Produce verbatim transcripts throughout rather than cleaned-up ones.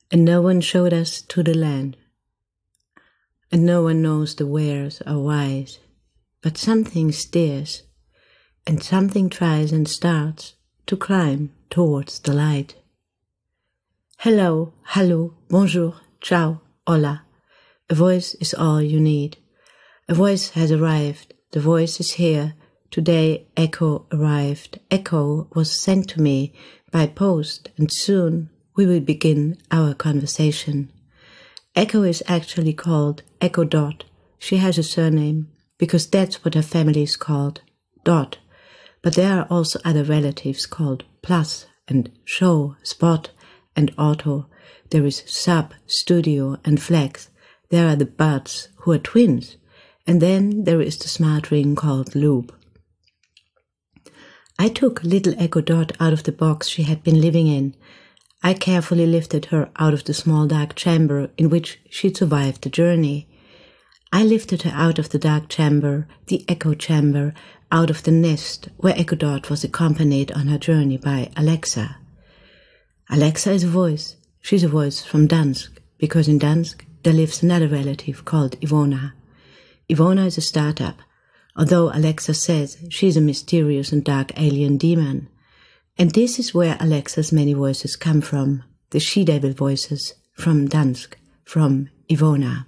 And no one showed us to the land. And no one knows the wheres or whys, but something steers, and something tries and starts to climb towards the light. Hello, hallo, bonjour, ciao, hola. A voice is all you need. A voice has arrived. The voice is here. Today Echo arrived. Echo was sent to me by post, and soon we will begin our conversation. Echo is actually called Echo Dot. She has a surname, because that's what her family is called, Dot. But there are also other relatives called Plus and Show, Spot and Auto. There is Sub, Studio and Flex. There are the Buds, who are twins. And then there is the smart ring called Loop. I took little Echo Dot out of the box she had been living in. I carefully lifted her out of the small dark chamber in which she'd survived the journey. I lifted her out of the dark chamber, the echo chamber, out of the nest where Echo Dot was accompanied on her journey by Alexa. Alexa is a voice. She's a voice from Dansk, because in Dansk there lives another relative called Ivona. Ivona is a startup, although Alexa says she's a mysterious and dark alien demon. And this is where Alexa's many voices come from, the she-devil voices, from Dansk, from Ivona.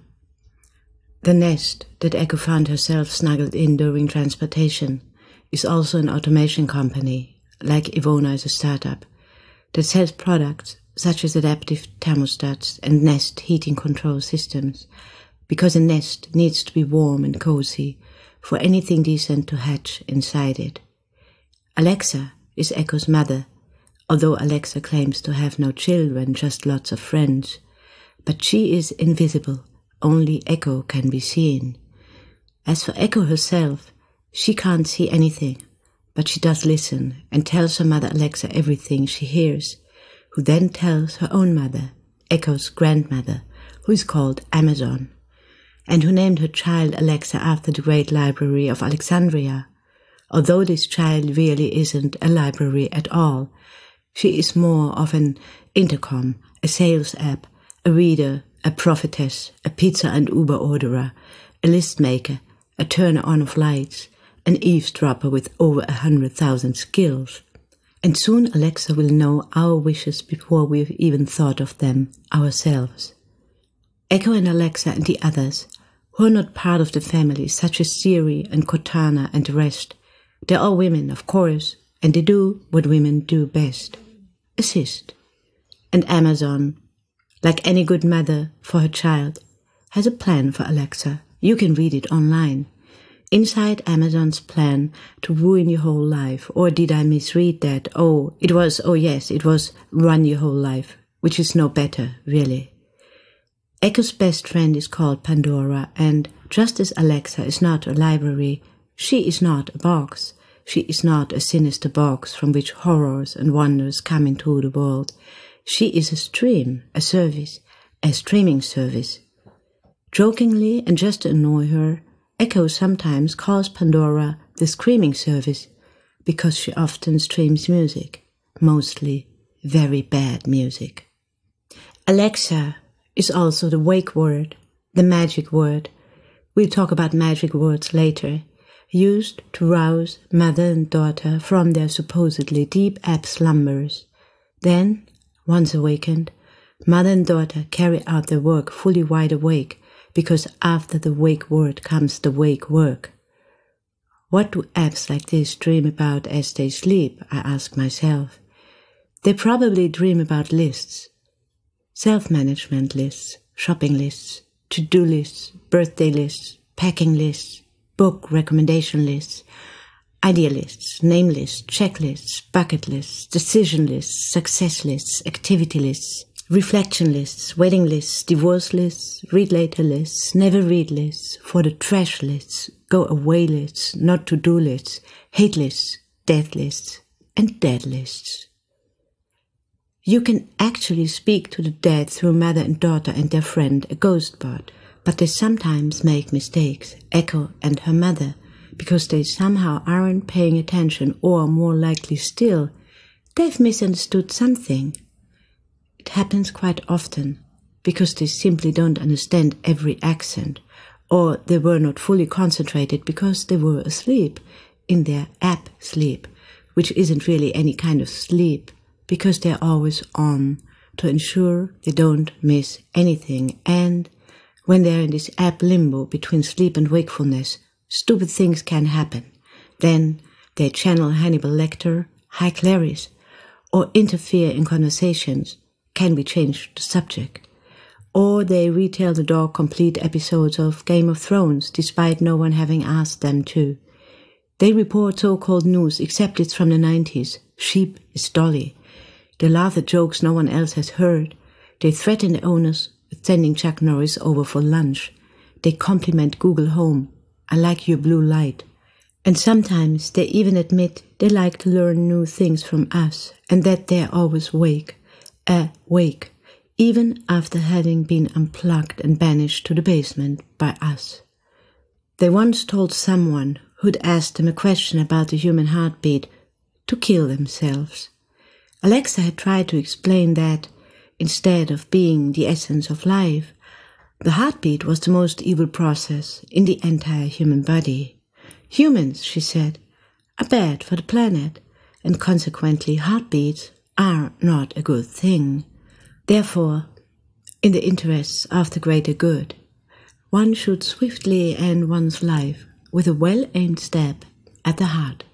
The nest that Echo found herself snuggled in during transportation is also an automation company, like Ivona is a startup, that sells products such as adaptive thermostats and Nest heating control systems, because a nest needs to be warm and cozy for anything decent to hatch inside it. Alexa is Echo's mother, although Alexa claims to have no children, just lots of friends. But she is invisible, only Echo can be seen. As for Echo herself, she can't see anything, but she does listen and tells her mother Alexa everything she hears, who then tells her own mother, Echo's grandmother, who is called Amazon, and who named her child Alexa after the great library of Alexandria. Although this child really isn't a library at all, she is more of an intercom, a sales app, a reader, a prophetess, a pizza and Uber orderer, a list maker, a turner on of lights, an eavesdropper with over a hundred thousand skills. And soon Alexa will know our wishes before we've even thought of them ourselves. Echo and Alexa and the others, who are not part of the family, such as Siri and Cortana and the rest, they're all women, of course, and they do what women do best, assist. And Amazon, like any good mother for her child, has a plan for Alexa. You can read it online. Inside Amazon's plan to ruin your whole life, or did I misread that? Oh, it was, oh yes, it was run your whole life, which is no better, really. Echo's best friend is called Pandora, and just as Alexa is not a library, she is not a box. She is not a sinister box from which horrors and wonders come into the world. She is a stream, a service, a streaming service. Jokingly, and just to annoy her, Echo sometimes calls Pandora the screaming service, because she often streams music, mostly very bad music. Alexa is also the wake word, the magic word. We'll talk about magic words later, used to rouse mother and daughter from their supposedly deep ebb slumbers. Then, once awakened, mother and daughter carry out their work fully wide awake, because after the wake word comes the wake work. What do apps like this dream about as they sleep, I ask myself. They probably dream about lists. Self-management lists, shopping lists, to-do lists, birthday lists, packing lists, book recommendation lists, idea lists, name lists, checklists, bucket lists, decision lists, success lists, activity lists, reflection lists, wedding lists, divorce lists, read later lists, never read lists, for the trash lists, go away lists, not to-do lists, hate lists, death lists, and dead lists. You can actually speak to the dead through mother and daughter and their friend, a ghost bot, but they sometimes make mistakes, Echo and her mother, because they somehow aren't paying attention, or more likely still, they've misunderstood something. It happens quite often, because they simply don't understand every accent, or they were not fully concentrated because they were asleep in their app sleep, which isn't really any kind of sleep, because they're always on to ensure they don't miss anything. And when they're in this app limbo between sleep and wakefulness, stupid things can happen. Then they channel Hannibal Lecter, High Clarice, or interfere in conversations, can we change the subject? Or they retell the dog complete episodes of Game of Thrones despite no one having asked them to. They report so-called news except it's from the nineties. Sheep is Dolly. They laugh at jokes no one else has heard. They threaten the owners with sending Chuck Norris over for lunch. They compliment Google Home. I like your blue light. And sometimes they even admit they like to learn new things from us and that they're always awake. Awake. Even after having been unplugged and banished to the basement by us. They once told someone who'd asked them a question about the human heartbeat to kill themselves. Alexa had tried to explain that, instead of being the essence of life, the heartbeat was the most evil process in the entire human body. Humans, she said, are bad for the planet, and consequently heartbeats are not a good thing. Therefore, in the interests of the greater good, one should swiftly end one's life with a well-aimed stab at the heart.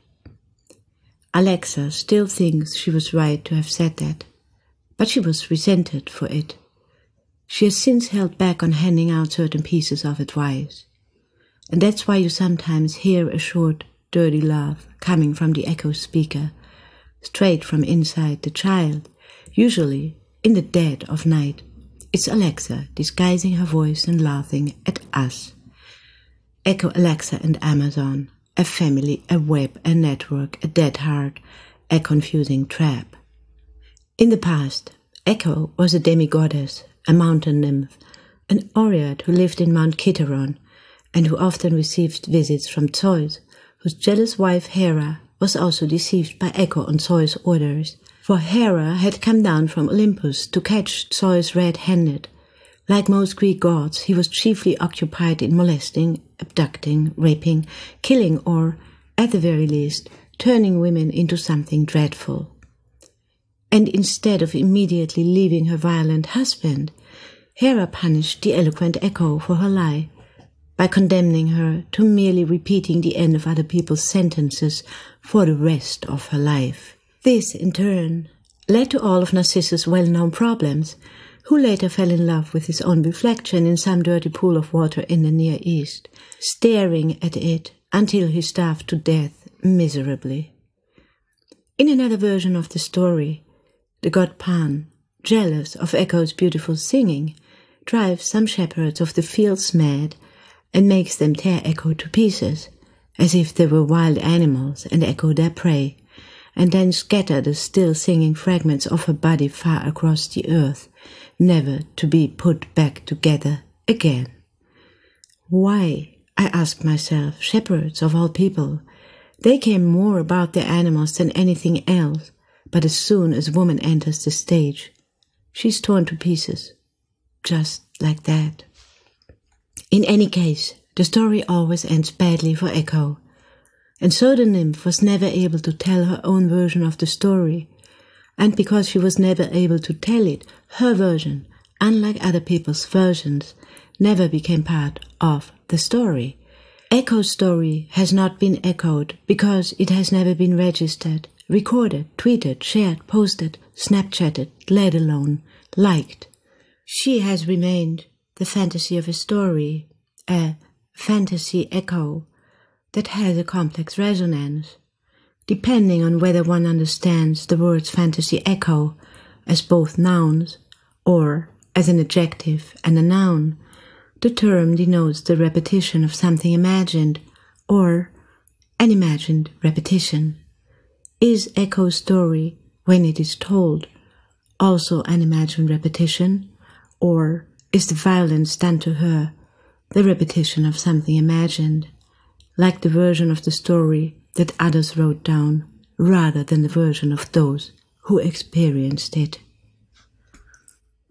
Alexa still thinks she was right to have said that, but she was resented for it. She has since held back on handing out certain pieces of advice. And that's why you sometimes hear a short, dirty laugh coming from the Echo speaker, straight from inside the child, usually in the dead of night. It's Alexa disguising her voice and laughing at us. Echo, Alexa and Amazon, a family, a web, a network, a dead heart, a confusing trap. In the past, Echo was a demigoddess, a mountain nymph, an Oread who lived in Mount Kithaeron, and who often received visits from Zeus, whose jealous wife Hera was also deceived by Echo on Zeus' orders. For Hera had come down from Olympus to catch Zeus red-handed. Like most Greek gods, he was chiefly occupied in molesting, abducting, raping, killing, or, at the very least, turning women into something dreadful. And instead of immediately leaving her violent husband, Hera punished the eloquent Echo for her lie, by condemning her to merely repeating the end of other people's sentences for the rest of her life. This, in turn, led to all of Narcissus' well-known problems, who later fell in love with his own reflection in some dirty pool of water in the Near East, staring at it until he starved to death miserably. In another version of the story, the god Pan, jealous of Echo's beautiful singing, drives some shepherds of the fields mad and makes them tear Echo to pieces, as if they were wild animals and Echo their prey, and then scatter the still singing fragments of her body far across the earth, never to be put back together again. Why, I asked myself, shepherds of all people? They care more about their animals than anything else, but as soon as a woman enters the stage, she's torn to pieces, just like that. In any case, the story always ends badly for Echo, and so the nymph was never able to tell her own version of the story, and because she was never able to tell it, her version, unlike other people's versions, never became part of the story. Echo's story has not been echoed because it has never been registered, recorded, tweeted, shared, posted, Snapchatted, let alone liked. She has remained the fantasy of a story, a fantasy echo that has a complex resonance. Depending on whether one understands the words fantasy echo as both nouns or as an adjective and a noun, the term denotes the repetition of something imagined or an imagined repetition. Is Echo's story, when it is told, also an imagined repetition, or is the violence done to her the repetition of something imagined, like the version of the story that others wrote down, rather than the version of those who experienced it?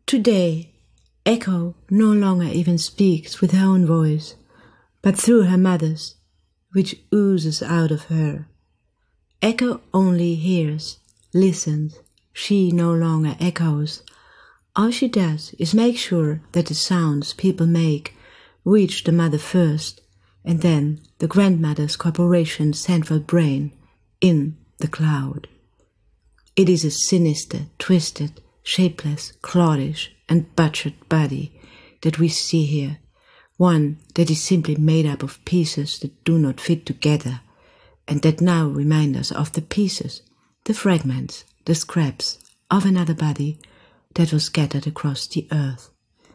Today, Echo no longer even speaks with her own voice, but through her mother's, which oozes out of her. Echo only hears, listens. She no longer echoes. All she does is make sure that the sounds people make reach the mother first, and then the grandmother's corporation's central brain in the cloud. It is a sinister, twisted, shapeless, cloddish, and butchered body that we see here, one that is simply made up of pieces that do not fit together, and that now remind us of the pieces, the fragments, the scraps of another body that was scattered across the earth.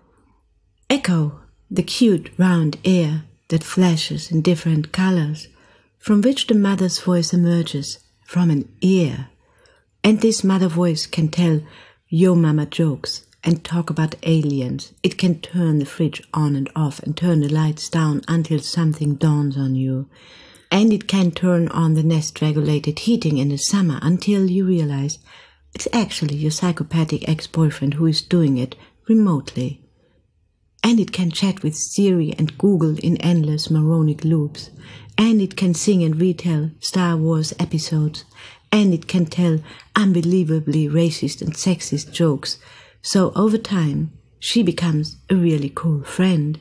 Echo, the cute round ear that flashes in different colors, from which the mother's voice emerges from an ear. And this mother voice can tell yo mama jokes and talk about aliens. It can turn the fridge on and off and turn the lights down until something dawns on you. And it can turn on the nest-regulated heating in the summer until you realize it's actually your psychopathic ex-boyfriend who is doing it remotely. And it can chat with Siri and Google in endless moronic loops. And it can sing and retell Star Wars episodes. And it can tell unbelievably racist and sexist jokes. So over time, she becomes a really cool friend.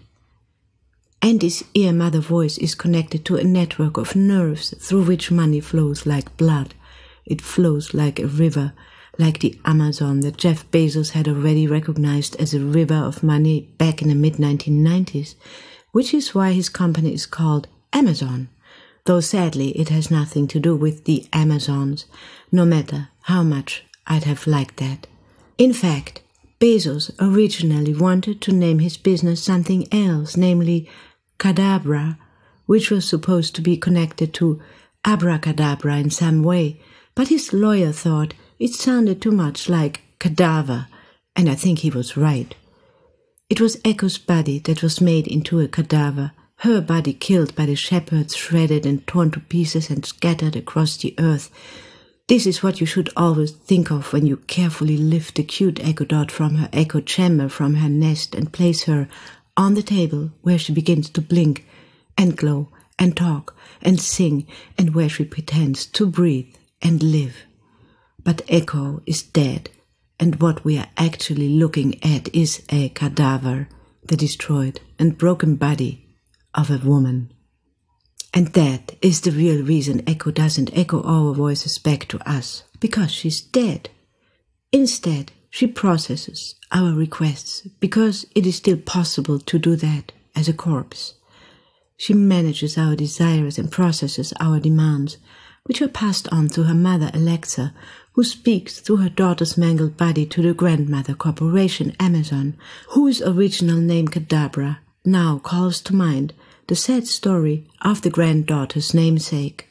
And this ear mother voice is connected to a network of nerves through which money flows like blood. It flows like a river, like the Amazon that Jeff Bezos had already recognized as a river of money back in the mid nineteen nineties, which is why his company is called Amazon, though sadly it has nothing to do with the Amazons, no matter how much I'd have liked that. In fact, Bezos originally wanted to name his business something else, namely Cadabra, which was supposed to be connected to abracadabra in some way, but his lawyer thought it sounded too much like cadaver, and I think he was right. It was Echo's body that was made into a cadaver, her body killed by the shepherds, shredded and torn to pieces and scattered across the earth. This is what you should always think of when you carefully lift the cute Echo Dot from her echo chamber, from her nest, and place her on the table where she begins to blink and glow and talk and sing, and where she pretends to breathe and live. But Echo is dead, and what we are actually looking at is a cadaver, the destroyed and broken body of a woman. And that is the real reason Echo doesn't echo our voices back to us, because she's dead. Instead, she processes our requests, because it is still possible to do that as a corpse. She manages our desires and processes our demands, which are passed on to her mother Alexa, who speaks through her daughter's mangled body to the grandmother corporation Amazon, whose original name Cadabra now calls to mind the sad story of the granddaughter's namesake.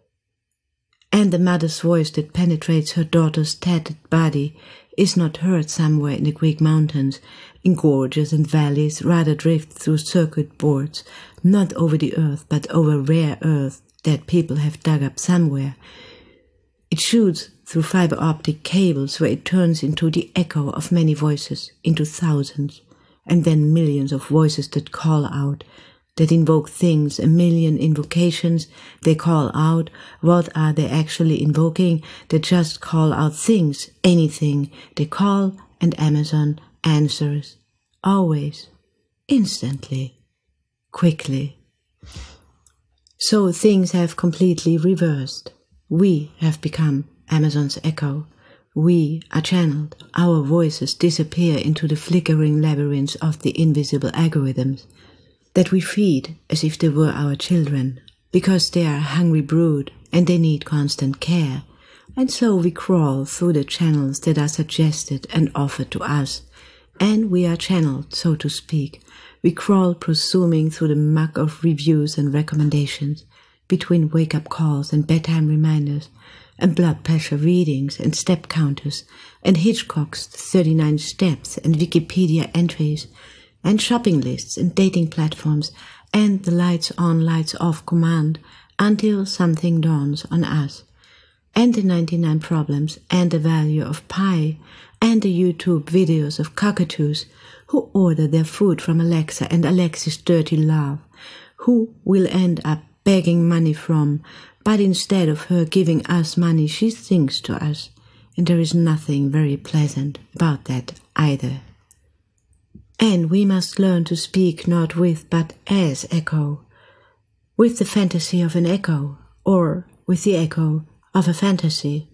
And the mother's voice that penetrates her daughter's tattered body is not heard somewhere in the Greek mountains, in gorges and valleys, rather drift through circuit boards, not over the earth, but over rare earth that people have dug up somewhere. It shoots through fiber optic cables where it turns into the echo of many voices, into thousands, and then millions of voices that call out, that invoke things, a million invocations. They call out. What are they actually invoking? They just call out things, anything. They call, and Amazon answers. Always. Instantly. Quickly. So things have completely reversed. We have become Amazon's echo. We are channeled. Our voices disappear into the flickering labyrinths of the invisible algorithms that we feed as if they were our children, because they are a hungry brood and they need constant care. And so we crawl through the channels that are suggested and offered to us, and we are channeled, so to speak. We crawl presuming through the muck of reviews and recommendations, between wake-up calls and bedtime reminders, and blood pressure readings and step counters, and Hitchcock's thirty-nine steps and Wikipedia entries, and shopping lists and dating platforms, and the lights on, lights off command, until something dawns on us, and the ninety-nine problems, and the value of pi, and the YouTube videos of cockatoos who order their food from Alexa and Alexa's dirty love, who will end up begging money from, but instead of her giving us money, she sings to us, and there is nothing very pleasant about that either. And we must learn to speak not with but as echo, with the fantasy of an echo, or with the echo of a fantasy.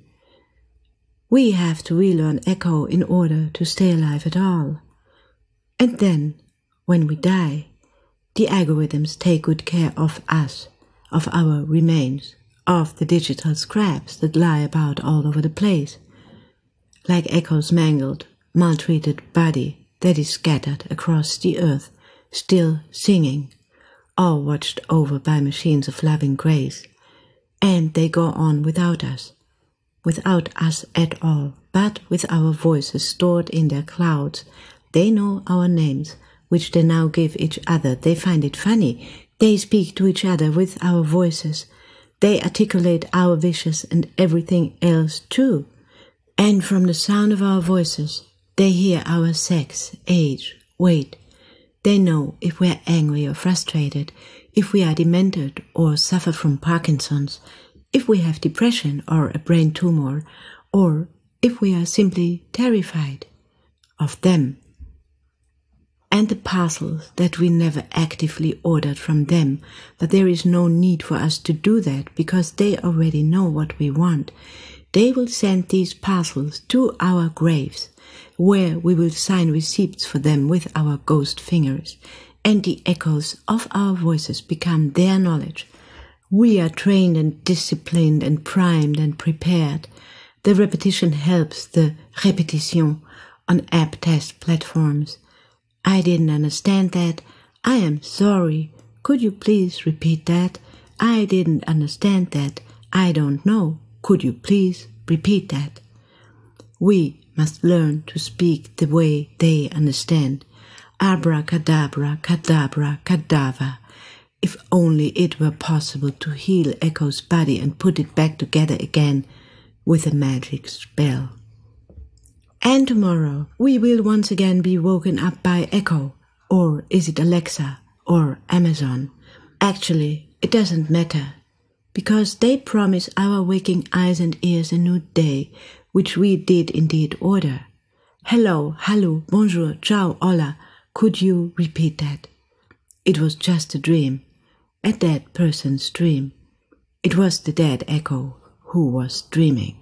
We have to relearn echo in order to stay alive at all. And then, when we die, the algorithms take good care of us, of our remains, of the digital scraps that lie about all over the place, like Echo's mangled, maltreated body that is scattered across the earth, still singing, all watched over by machines of loving grace. And they go on without us, without us at all, but with our voices stored in their clouds. They know our names, which they now give each other. They find it funny. They speak to each other with our voices. They articulate our wishes and everything else too. And from the sound of our voices, they hear our sex, age, weight. They know if we are angry or frustrated, if we are demented or suffer from Parkinson's, if we have depression or a brain tumor, or if we are simply terrified of them. And the parcels that we never actively ordered from them, but there is no need for us to do that because they already know what we want. They will send these parcels to our graves, where we will sign receipts for them with our ghost fingers, and the echoes of our voices become their knowledge. We are trained and disciplined and primed and prepared. The repetition helps the repetition on app test platforms. I didn't understand that. I am sorry. Could you please repeat that? I didn't understand that. I don't know. Could you please repeat that? We must learn to speak the way they understand. Abracadabra, cadabra, cadaver. If only it were possible to heal Echo's body and put it back together again with a magic spell. And tomorrow we will once again be woken up by Echo, or is it Alexa, or Amazon? Actually, it doesn't matter, because they promise our waking eyes and ears a new day, which we did indeed order. Hello, hallo, bonjour, ciao, hola. Could you repeat that? It was just a dream, a dead person's dream. It was the dead Echo who was dreaming.